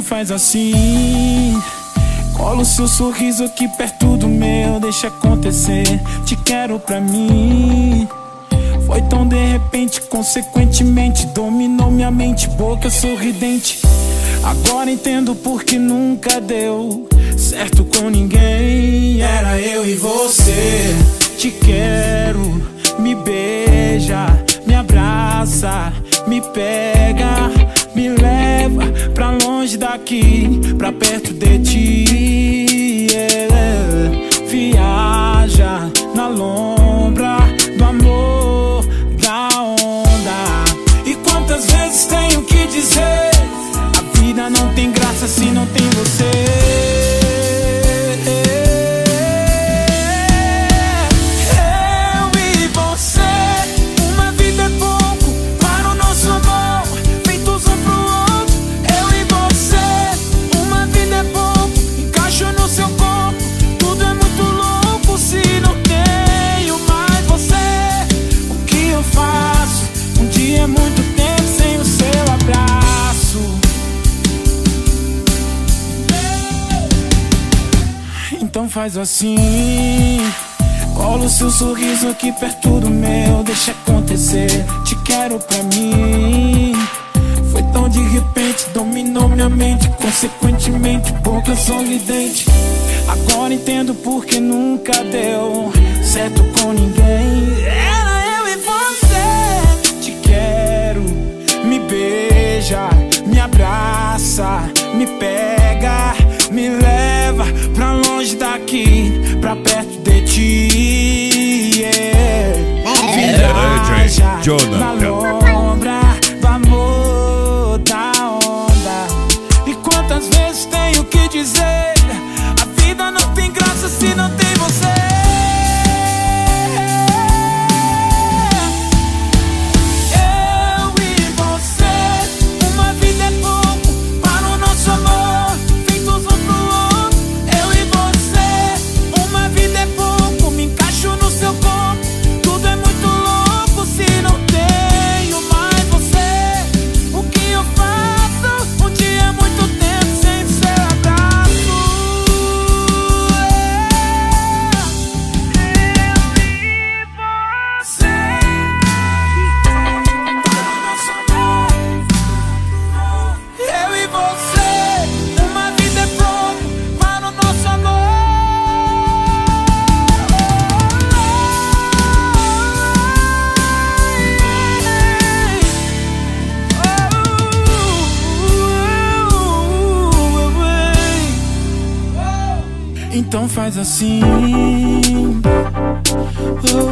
Então faz assim, cola o seu sorriso aqui perto do meu, deixa acontecer, te quero pra mim. Foi tão de repente, consequentemente dominou minha mente, boca sorridente. Agora entendo porque nunca deu certo com ninguém. Era eu e você. Te quero, me beija, me abraça, me pega, me leva pra longe daqui, pra perto de ti, Viaja na lombra do amor, da onda. E quantas vezes tenho que dizer, a vida não tem graça se não tem você. Então faz assim, cola o seu sorriso aqui perto do meu, deixa acontecer, te quero pra mim. Foi tão de repente, dominou minha mente, consequentemente boca sorridente. Agora entendo porque nunca deu certo com ninguém. Era eu e você. Te quero, me beija, me abraça, me pega, me leva pra longe daqui, pra perto de ti, Viaja na lombra do amor, da onda. E quantas vezes tenho que dizer, a vida não tem graça se não tem você. Então faz assim,